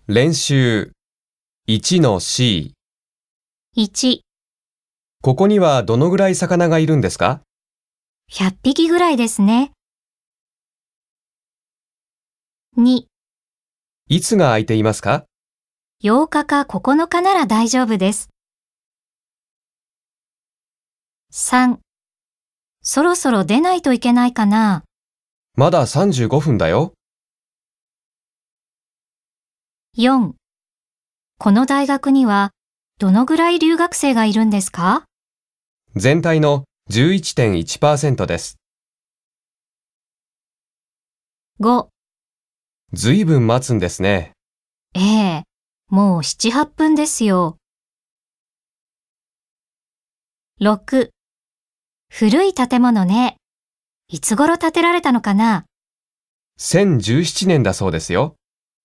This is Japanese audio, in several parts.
練習 1-C。 1、 ここにはどのぐらい魚がいるんですか？ 100匹ぐらいですね。2、 いつが空いていますか？ 8日か9日なら大丈夫です。3、そろそろ出ないといけないかな。 まだ35分だよ。 4、この大学にはどのぐらい留学生がいるんですか？ 全体の 11.1% です。 5、 ずいぶん待つんですね。 ええ、もう7、8分ですよ。6、古い建物ね。いつ頃建てられたのかな？ 1017年だそうですよ。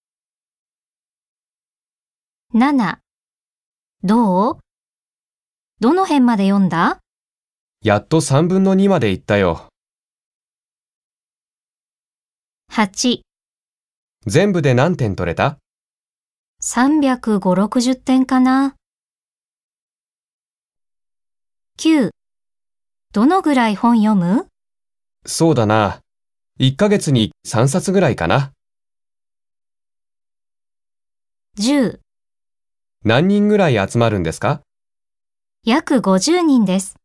7、どう？どの辺まで読んだ？ やっと3分の2まで行ったよ。 8、 全部で何点取れた？ 350、60点かな。9、どのぐらい本読む？ そうだな。1ヶ月に3冊ぐらいかな。 10、 何人ぐらい集まるんですか？ 約50人です。